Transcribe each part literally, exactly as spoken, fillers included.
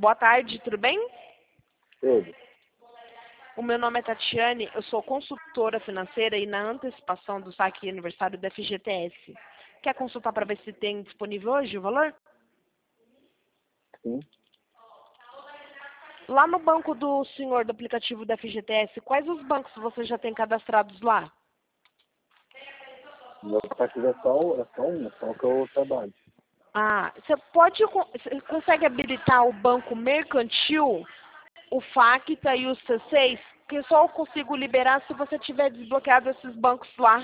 Boa tarde, tudo bem? Tudo. O meu nome é Tatiane, eu sou consultora financeira e na antecipação do saque aniversário da F G T S. Quer consultar para ver se tem disponível hoje o valor? Sim. Lá no banco do senhor do aplicativo da F G T S, quais os bancos você já tem cadastrados lá? Meu aplicativo é só, é só um, é só o que eu trabalho. Ah, você pode, você consegue habilitar o banco mercantil, o Facta e o C seis? Que só eu consigo liberar se você tiver desbloqueado esses bancos lá.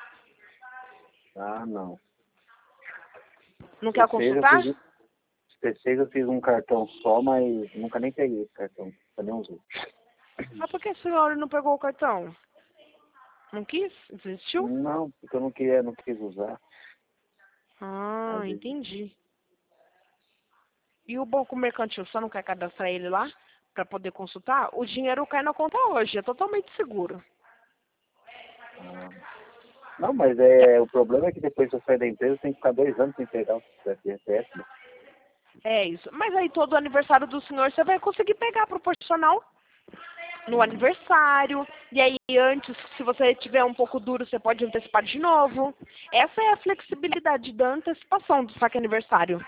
Ah, não. Não quer C seis eu consultar? fiz, C seis eu fiz um cartão só, mas nunca nem peguei esse cartão. Eu nem usei. Mas por que a senhora não pegou o cartão? Não quis? Desistiu? Não, porque eu não queria, não quis usar. Ah, Às vezes. entendi. E o banco mercantil, só não quer cadastrar ele lá para poder consultar? O dinheiro cai na conta hoje, é totalmente seguro. Ah. Não, mas é, o problema é que depois que eu sair da empresa, tem que ficar dois anos sem pegar o F G T S. Né? É isso. Mas aí todo aniversário do senhor você vai conseguir pegar proporcional no aniversário. E aí antes, se você tiver um pouco duro, você pode antecipar de novo. Essa é a flexibilidade da antecipação do saque aniversário.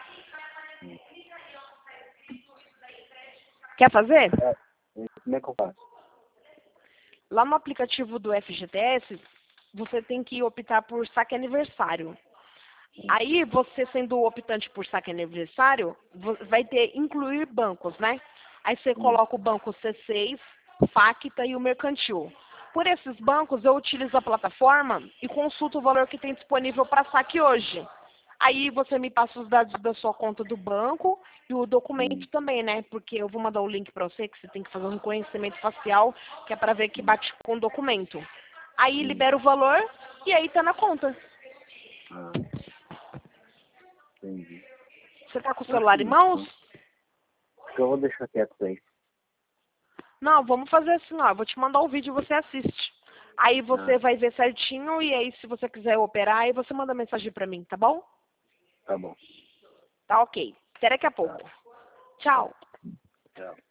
Quer fazer? É, e como é que eu faço? Lá no aplicativo do F G T S, você tem que optar por saque aniversário. Aí, você sendo o optante por saque aniversário, vo- vai ter incluir bancos, né? Aí você Hum, coloca o banco C seis, Facta e o mercantil. Por esses bancos, eu utilizo a plataforma e consulto o valor que tem disponível para saque hoje. Aí você me passa os dados da sua conta do banco e o documento hum, também, né? Porque eu vou mandar o link para você, que você tem que fazer um reconhecimento facial, que é para ver que hum, bate com o documento. Aí hum. libera o valor e aí tá na conta. Ah, entendi. Você tá com o Acho que celular em não. mãos? Acho que eu vou deixar quieto isso aí. Não, vamos fazer assim, ó. Eu vou te mandar o vídeo e você assiste. Aí você Ah, vai ver certinho e aí se você quiser operar, aí você manda mensagem pra mim, tá bom? tá bom. Tá ok. Até daqui a Tá, pouco. tá. Tchau. Tchau.